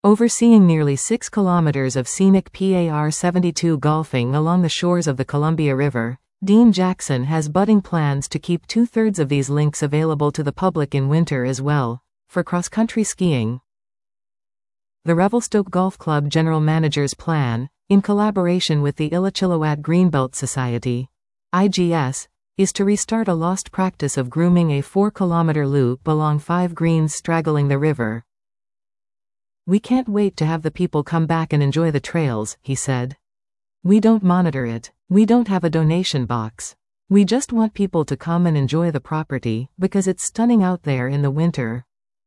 Overseeing nearly 6 kilometers of scenic PAR 72 golfing along the shores of the Columbia River, Dean Jackson has budding plans to keep 2/3 of these links available to the public in winter as well, for cross-country skiing. The Revelstoke Golf Club General Manager's plan, in collaboration with the Illecillewaet Greenbelt Society, IGS, is to restart a lost practice of grooming a 4-kilometer loop along 5 greens straggling the river. "We can't wait to have the people come back and enjoy the trails," he said. "We don't monitor it. We don't have a donation box. We just want people to come and enjoy the property, because it's stunning out there in the winter."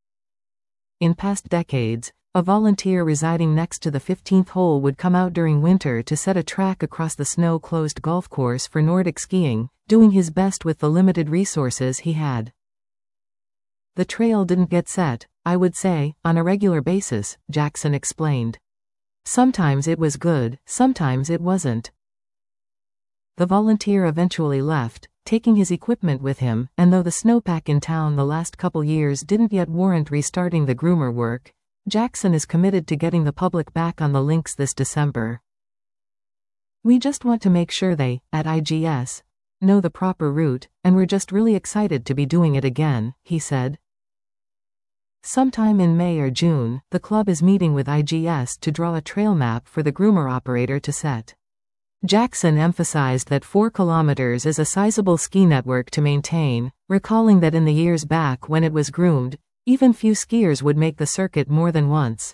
In past decades, a volunteer residing next to the 15th hole would come out during winter to set a track across the snow-closed golf course for Nordic skiing, doing his best with the limited resources he had. "The trail didn't get set, I would say, on a regular basis," Jackson explained. "Sometimes it was good, sometimes it wasn't." The volunteer eventually left, taking his equipment with him, and though the snowpack in town the last couple years didn't yet warrant restarting the groomer work, Jackson is committed to getting the public back on the links this December. "We just want to make sure they, at IGS, know the proper route, and we're just really excited to be doing it again," he said. Sometime in May or June, the club is meeting with IGS to draw a trail map for the groomer operator to set. Jackson emphasized that 4 kilometers is a sizable ski network to maintain, recalling that in the years back when it was groomed, even few skiers would make the circuit more than once.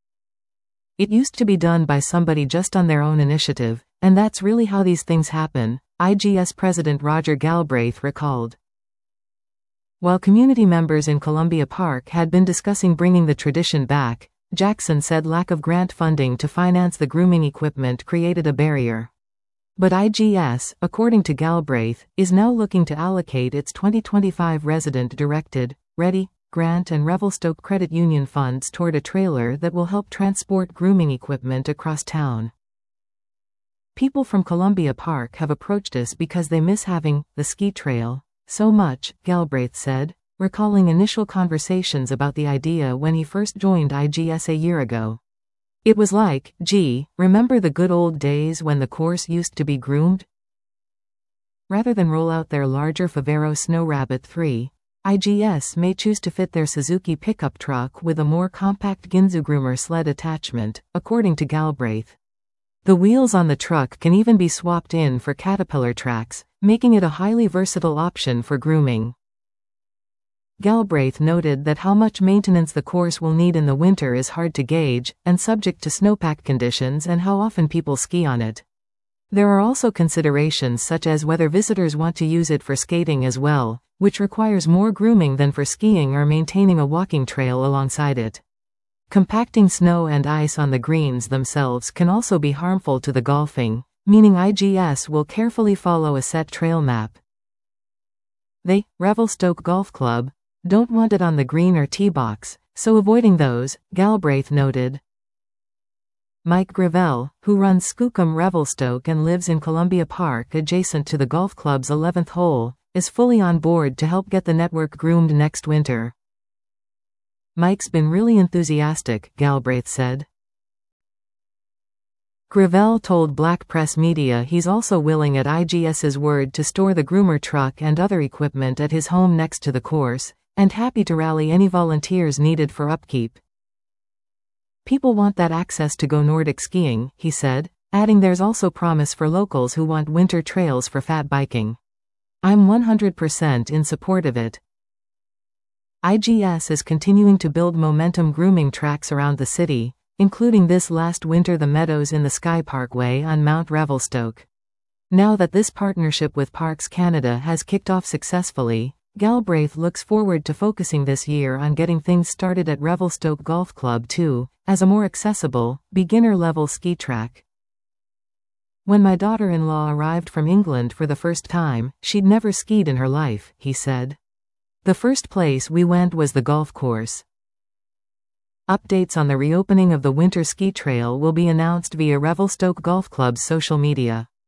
"It used to be done by somebody just on their own initiative, and that's really how these things happen," IGS President Roger Galbraith recalled. While community members in Columbia Park had been discussing bringing the tradition back, Jackson said lack of grant funding to finance the grooming equipment created a barrier. But IGS, according to Galbraith, is now looking to allocate its 2025 resident-directed, READY, grant and Revelstoke Credit Union funds toward a trailer that will help transport grooming equipment across town. "People from Columbia Park have approached us because they miss having the ski trail so much," Galbraith said, recalling initial conversations about the idea when he first joined IGS a year ago. "It was like, gee, remember the good old days when the course used to be groomed?" Rather than roll out their larger Favero Snow Rabbit 3, IGS may choose to fit their Suzuki pickup truck with a more compact Ginsu groomer sled attachment, according to Galbraith. The wheels on the truck can even be swapped in for Caterpillar tracks, making it a highly versatile option for grooming. Galbraith noted that how much maintenance the course will need in the winter is hard to gauge, and subject to snowpack conditions and how often people ski on it. There are also considerations such as whether visitors want to use it for skating as well, which requires more grooming than for skiing or maintaining a walking trail alongside it. Compacting snow and ice on the greens themselves can also be harmful to the golfing, meaning IGS will carefully follow a set trail map. They, Revelstoke Golf Club, don't want it on the green or tee box, so avoiding those, Galbraith noted. Mike Gravel, who runs Skookum Revelstoke and lives in Columbia Park adjacent to the golf club's 11th hole, is fully on board to help get the network groomed next winter. "Mike's been really enthusiastic," Galbraith said. Gravel told Black Press Media he's also willing at IGS's word to store the groomer truck and other equipment at his home next to the course, and happy to rally any volunteers needed for upkeep. "People want that access to go Nordic skiing," he said, adding there's also promise for locals who want winter trails for fat biking. "I'm 100% in support of it." IGS is continuing to build momentum grooming tracks around the city, including this last winter the Meadows in the Sky Parkway on Mount Revelstoke. Now that this partnership with Parks Canada has kicked off successfully, Galbraith looks forward to focusing this year on getting things started at Revelstoke Golf Club too, as a more accessible, beginner-level ski track. "When my daughter-in-law arrived from England for the first time, she'd never skied in her life," he said. "The first place we went was the golf course." Updates on the reopening of the winter ski trail will be announced via Revelstoke Golf Club's social media.